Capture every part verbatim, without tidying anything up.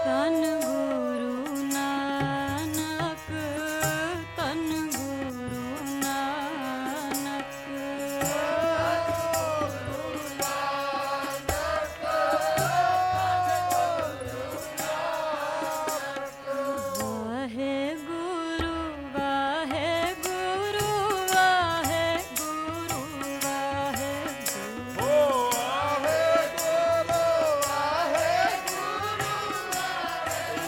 तन गुरु नानक, तन गुरु नानक। वाहे गुरु वाहे गुरु वाहे गुरु वाहे गुरु।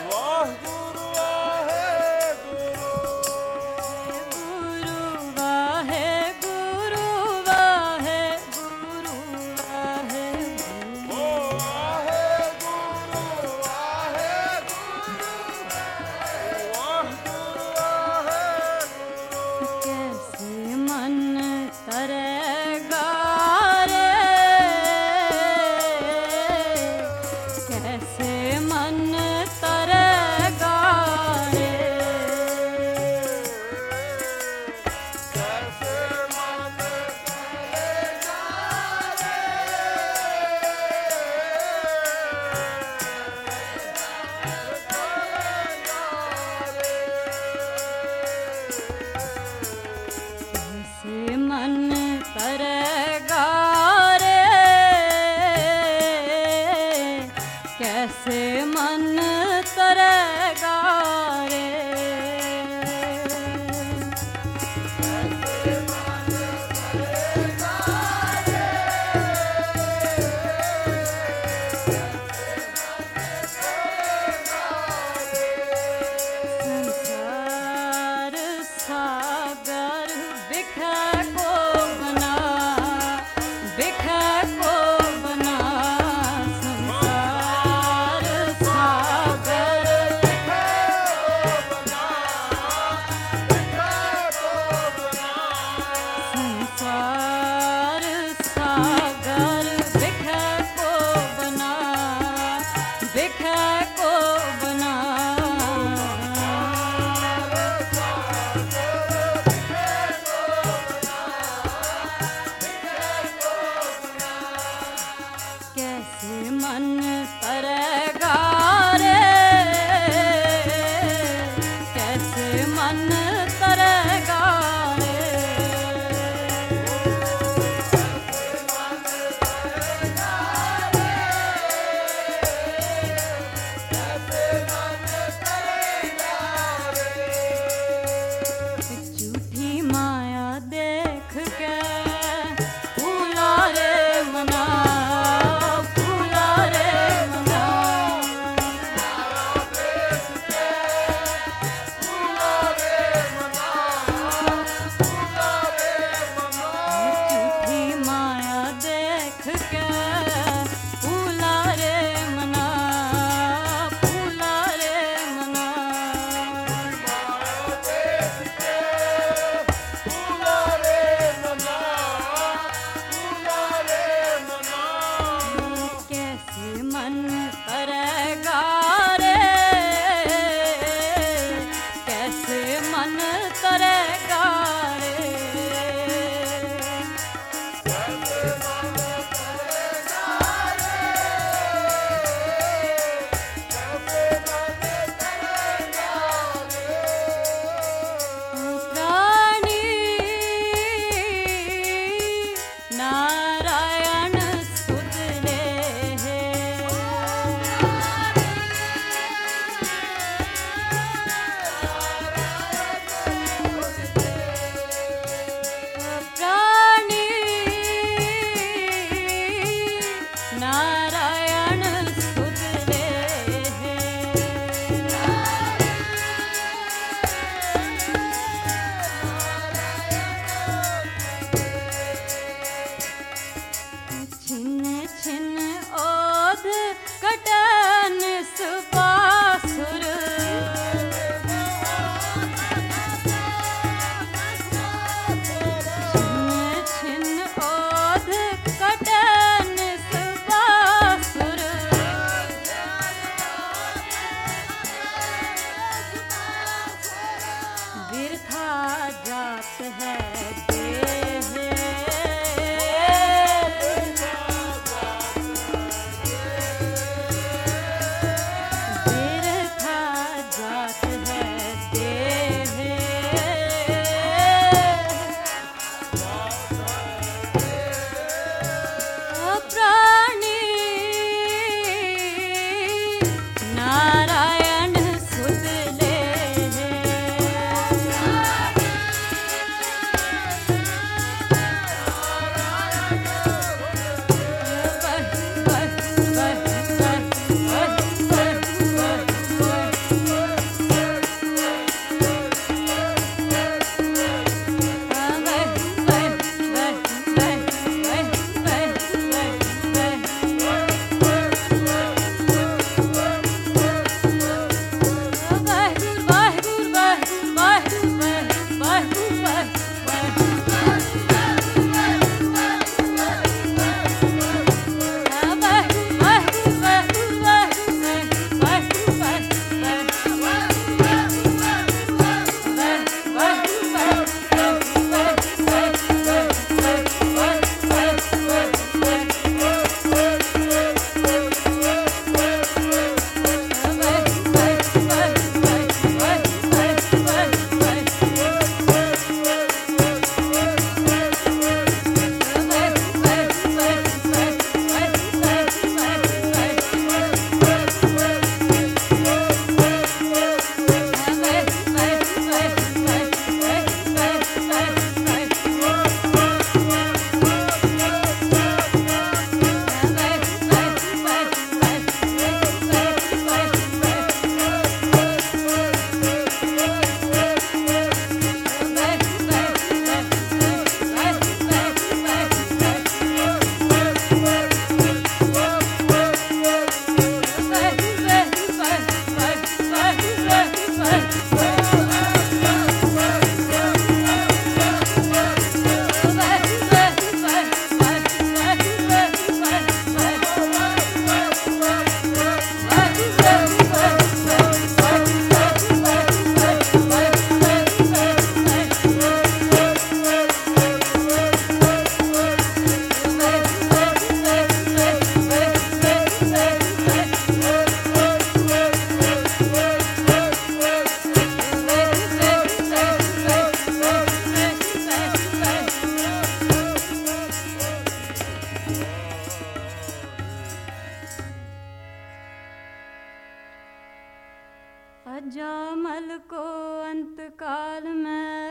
अजामल को अंतकाल में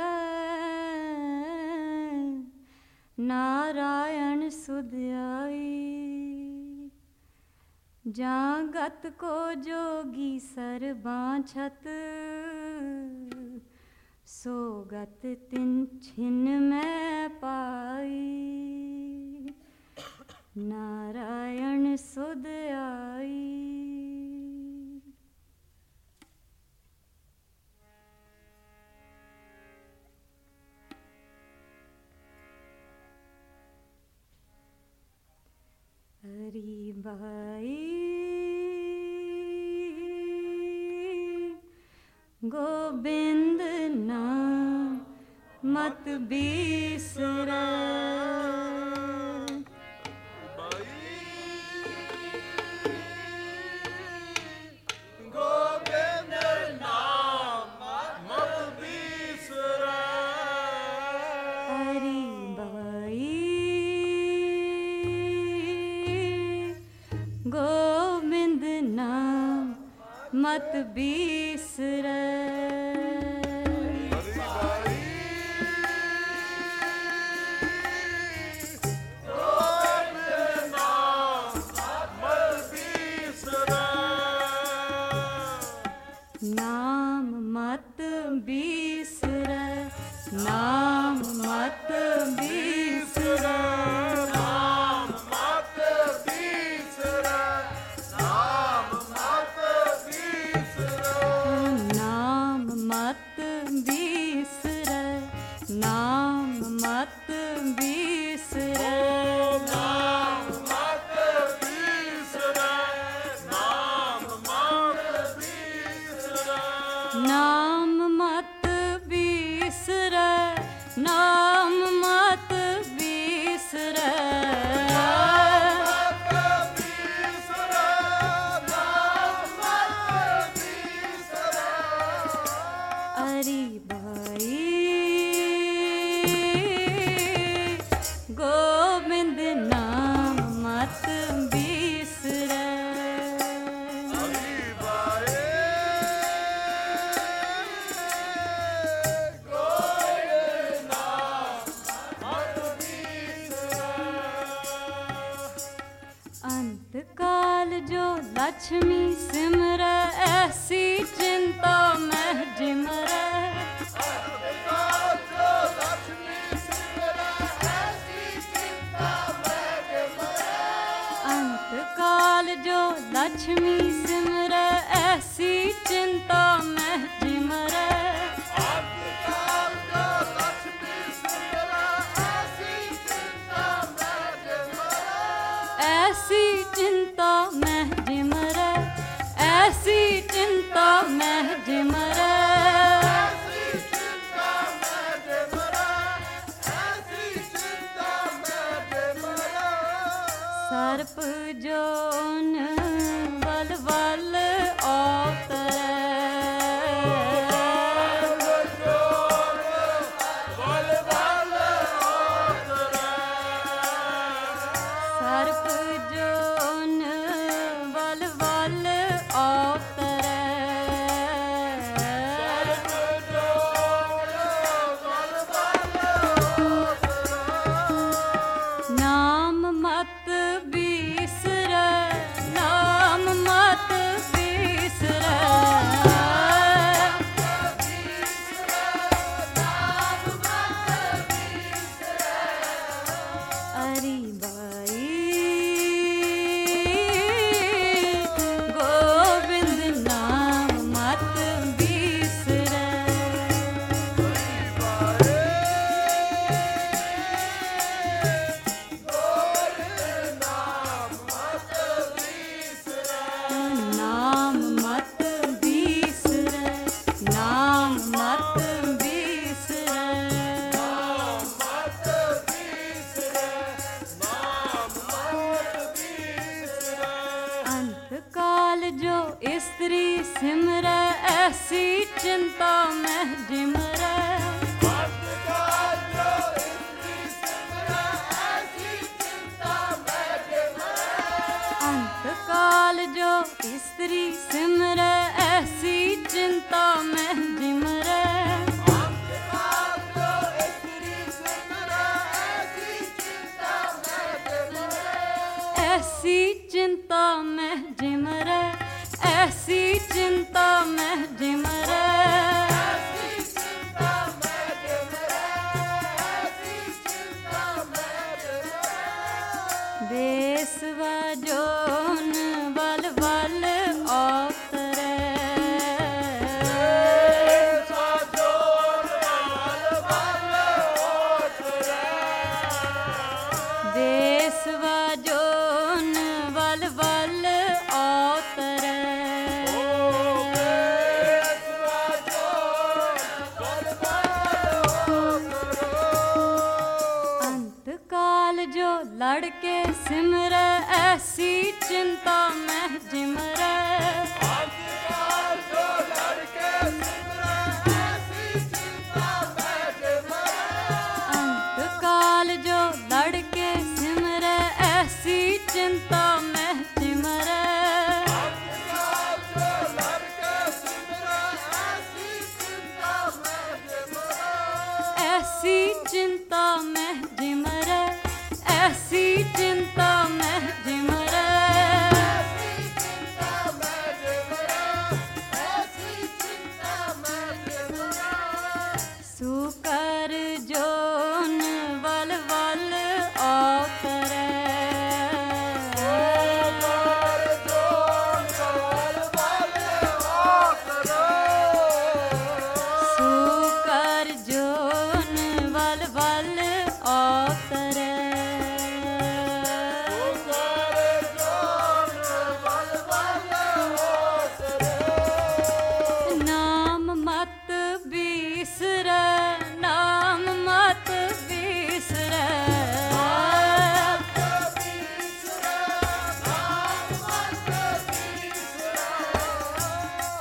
नारायण सुध आई, जागत को जोगी सर बाँछत, सोगत तिन छिन में पाई, नारायण सुध आई। हरी बाई गोविंद नाम मत बिसरा, गोविंद नाम मत बिसरा। हरी बाई गोविंद नाम मत बिसरा। नाम मत बिसरा, नाम मत बिसरा, नाम मत बिसरा, नाम मत बिसरा, नाम मत बिसरा, नाम मत बिसरा, नाम मत बिसरा, नाम मत बिसरा, नाम मत बिसरा, नाम मत बिसरा, अरे भाई गोविंद नाम मत बिसरा। अंतकाल जो लक्ष्मी सिमर, ऐसी चिंता में जिमर, अंतकाल जो लक्ष्मी सिमर, ऐसी चिंता में जिमर, ऐसी चिंता में जिमर, ऐसी चिंता में जिमर, सर्प जोन बल बल अवतरै, सर्प जोन बल बल अवतरै, नाम मत बिसरा, नाम मत बिसरा, अरे भाई गोविंद नाम मत बिसरा। नाम मत बिसरा, नाम मत बिसरा, अंतकाल जो स्त्री सिमर, ऐसी चिंता में जिमर, अंतकाल जो स्त्री सिमर, ऐसी चिंता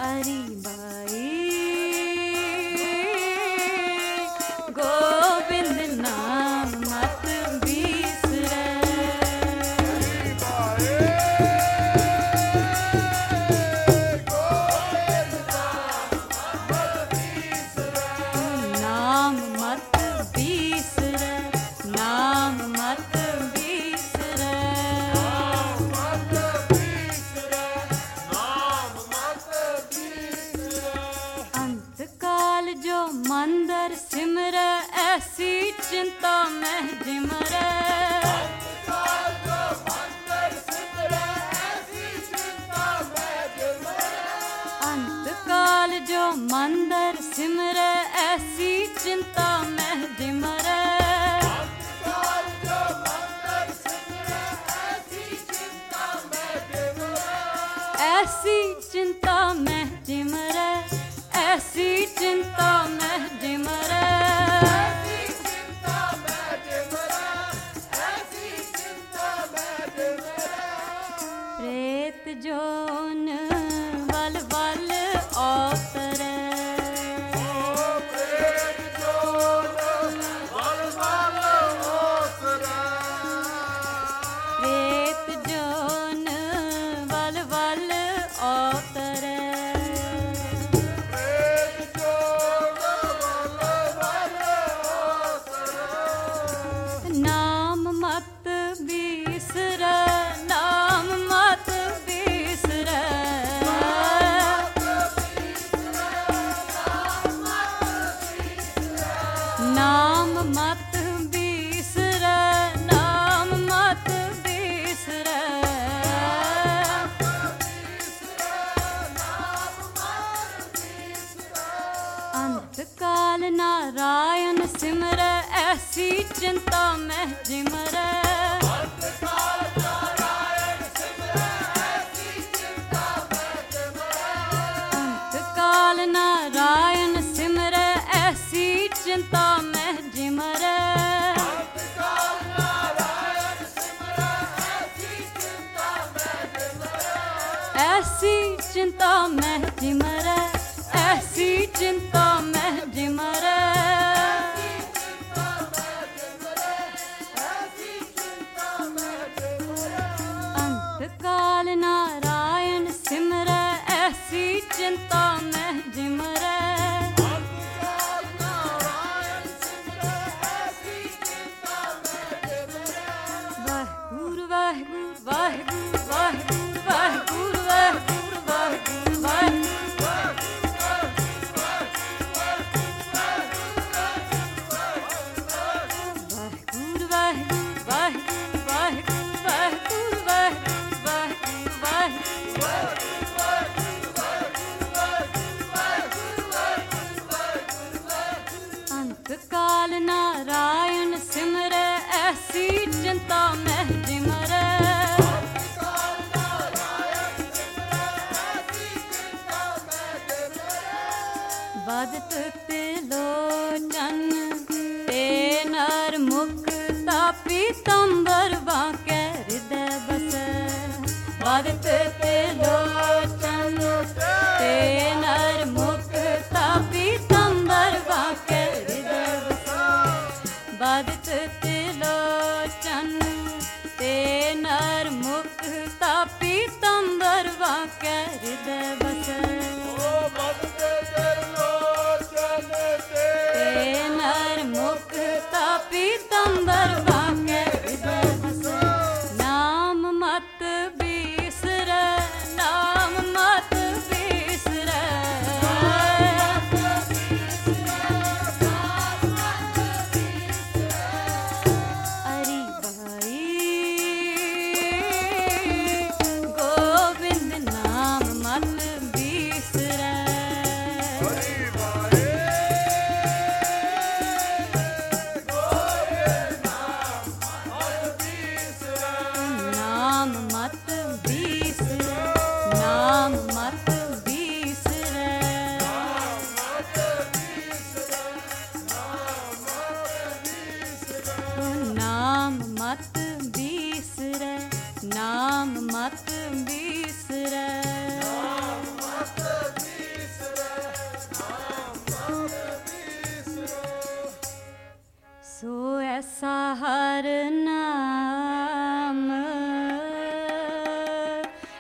हरी बाई गोविंद नाम मत बिसरै नाम मत बिसरै नाम मत बिसरै अंत काल जो मंदर सिमरै ऐसी चिंता में जिमरै अंत काल जो मंदर सिमरै ऐसी चिंता में जिमरै ऐसी चिंता में जिमरै ऐसी चिंता में जिमरै प्रेत जोन वल वल अवतरै प्रेत जोन वल वल अवतरै नाम मत बिसरै नाम मत बिसरै नाम मत बिसरै नाम मत बिसरै अंत काल नारायण सिमरै ऐसी चिंता में जिमरै अंत काल नारायण सिमरै ऐसी चिंता में जिमरै ऐसी चिंता में जिमरै ऐसी चिंता में जिमरै अंत काल नारायण सिमरै ऐसी चिंता में जिमरै वाहिगुरु वाहिगुरु वाहिगुरु वाहिगुरु वाहिगुरु वाहिगुरु वाहिगुरु वाहिगुरु वाहिगुरु वाहिगुरु वाहिगुरु वाहिगुरु वाहिगुरु वाहिगुरु वाहिगुरु अंत काल नारायण सिमरै ऐसी चिंता में जिमरै बदत तिलोचन ते नर मुख तापी तंबर बांके हृदय बसै बदत तिलोचन ते नर मुख तापी तंबर बांके हृदय बसै बदत तिलोचन ते नर मुख तापी तंबर बांके हृदय बसै ते नर मुख तापी तंबर बांके हृदय बसै नाम मत बिसरै नाम मत बिसरै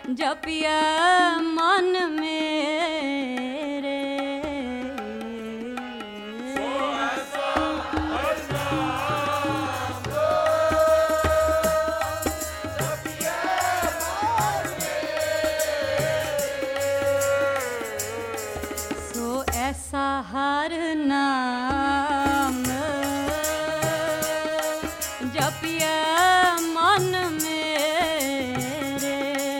जपिया मन मेरे सो ऐसा हर नाम जपिया मन मेरे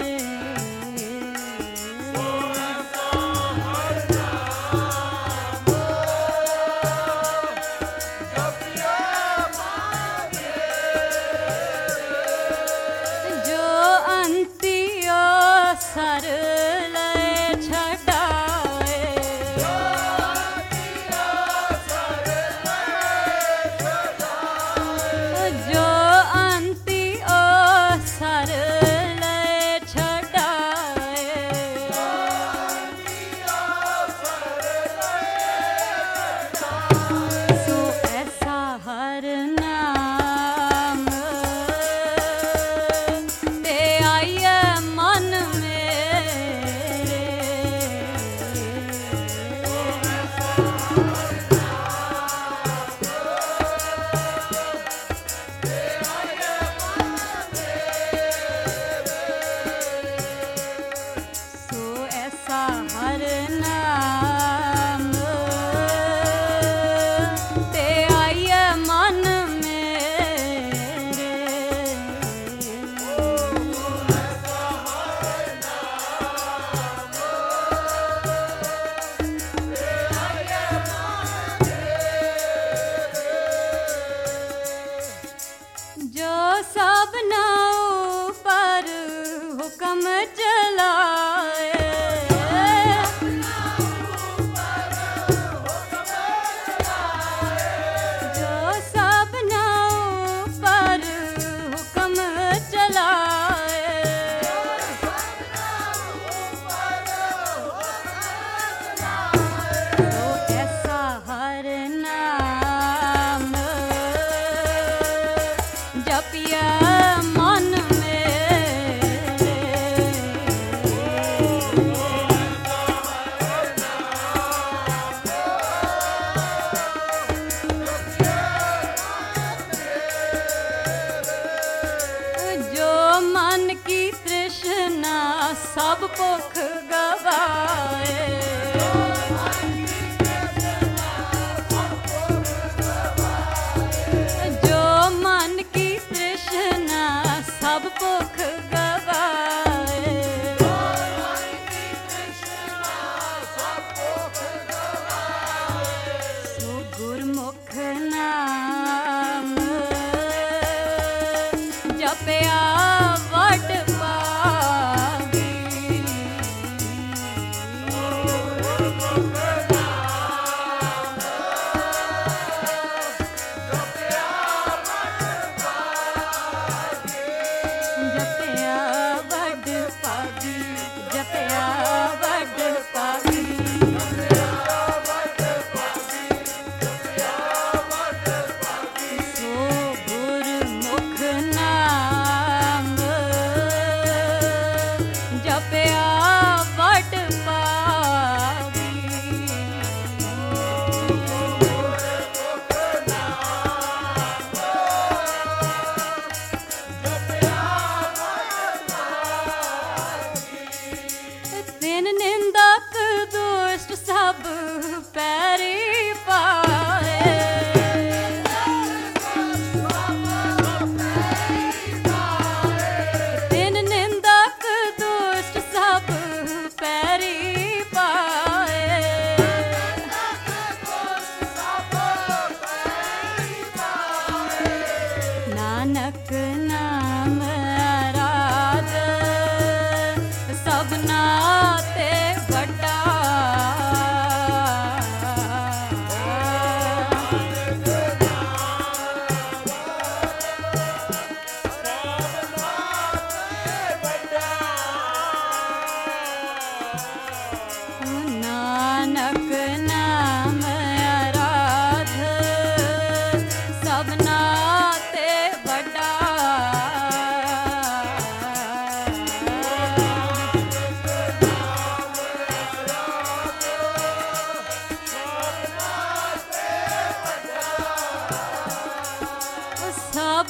जो अंतियो सर ले छड़ाए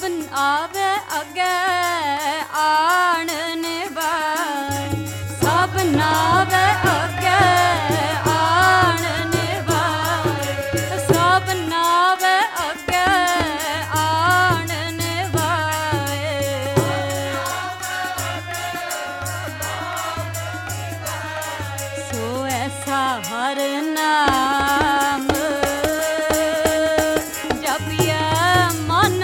आवे अगे आन निभाए सब नावे अगे आन निभाए सब नावे अगे आन निभाए सो ऐसा हर नाम जपिए मन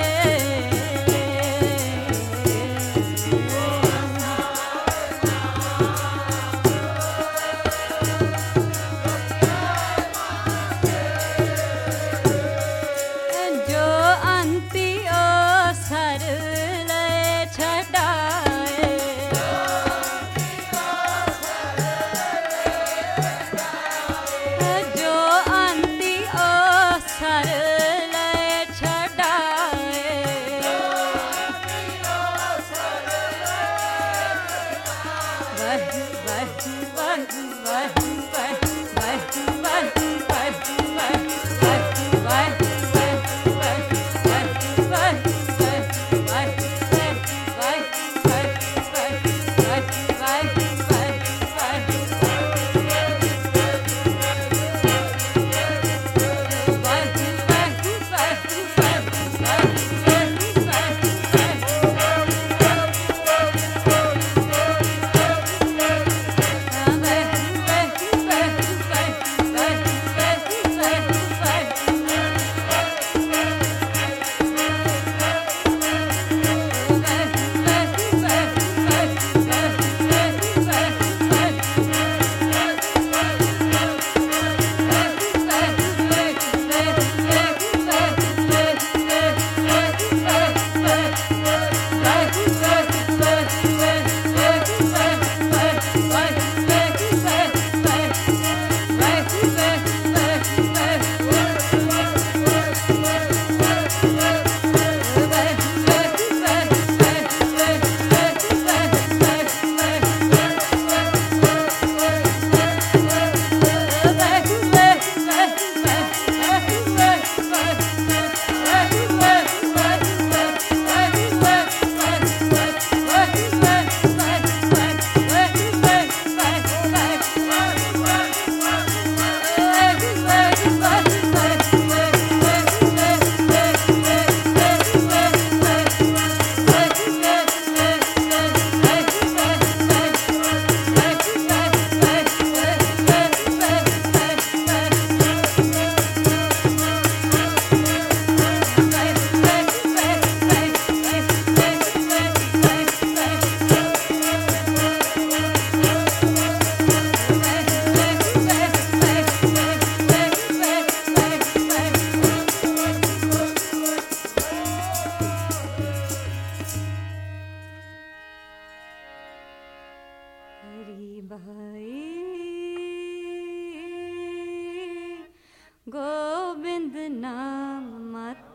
गोविंद नाम मत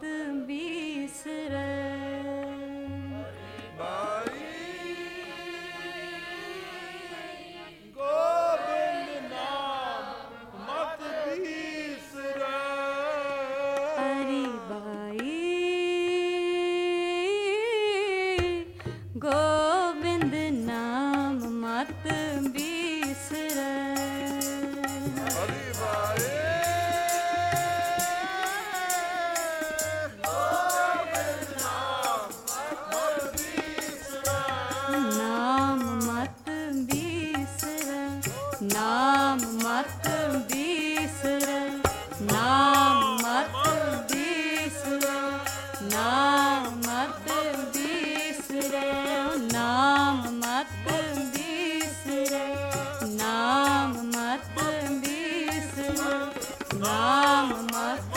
बिसरै गोविंद नाम मत बिसरै हरि भाई गोविंद नाम मत बिसरै हरि भाई नाम मत बिसरै नाम मत बिसरै नाम मत बिसरै नाम मत बिसरै नाम मत बिसरै नाम मत